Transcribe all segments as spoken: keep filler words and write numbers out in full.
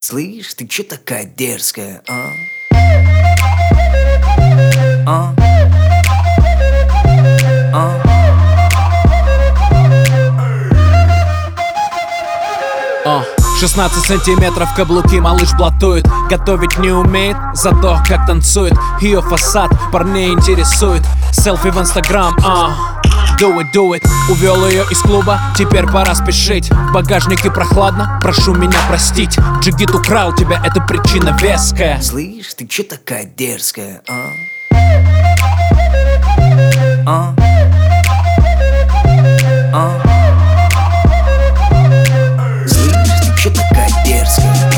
Слышь, ты чё такая дерзкая, а? А? А? О, шестнадцать сантиметров каблуки, малыш блатует. Готовить не умеет, зато как танцует. Ее фасад парней интересует. Селфи в инстаграм, а Do it, do it. Увел ее из клуба, теперь пора спешить. В багажнике прохладно, прошу меня простить. Джигит украл тебя, это причина веская. Слышь, ты чё такая дерзкая, а? А? А? Слышь, ты чё такая дерзкая,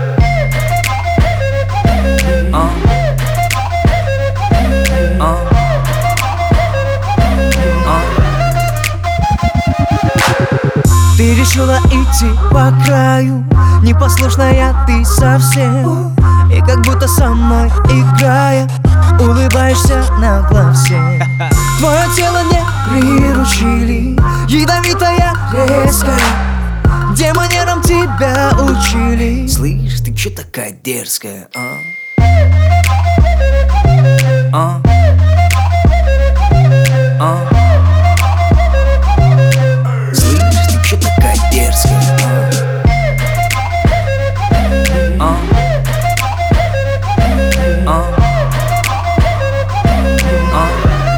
а? А? А? Ты решила идти по краю, непослушная ты совсем. И как будто со мной играя, улыбаешься нагло всем. Твое тело не приручили, ядовитая, резкая. Где манерам тебя учили? Слышь, ты чё такая дерзкая, а? А? А? Слышь, ты чё такая дерзкая, а? А? А? А?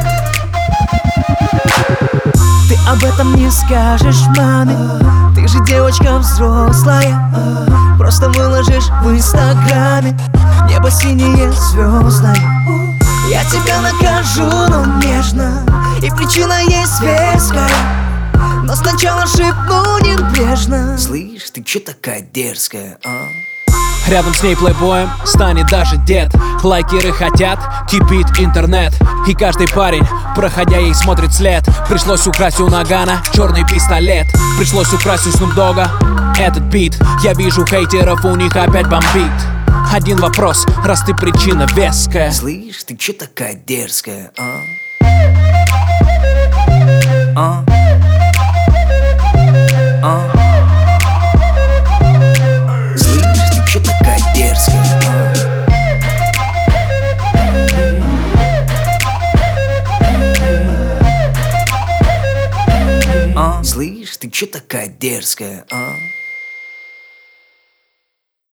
Ты об этом не скажешь маме, ты же девочка взрослая. Просто выложишь в инстаграме небо синее, звездное. Я тебя накажу, но нежно, и причина есть веская. Но сначала шепну небрежно. Слышь, ты чё такая дерзкая, а? Рядом с ней плейбоем станет даже дед. Лайкеры хотят, кипит интернет. И каждый парень, проходя ей, смотрит след. Пришлось украсть у Нагана черный пистолет. Пришлось украсть у Снуп Дога этот бит. Я вижу хейтеров, у них опять бомбит. Один вопрос, раз ты причина веская. Слышь, ты чё такая дерзкая, а? А? А? Слышь, ты чё такая дерзкая, а? А? Слышь, ты чё такая дерзкая, а?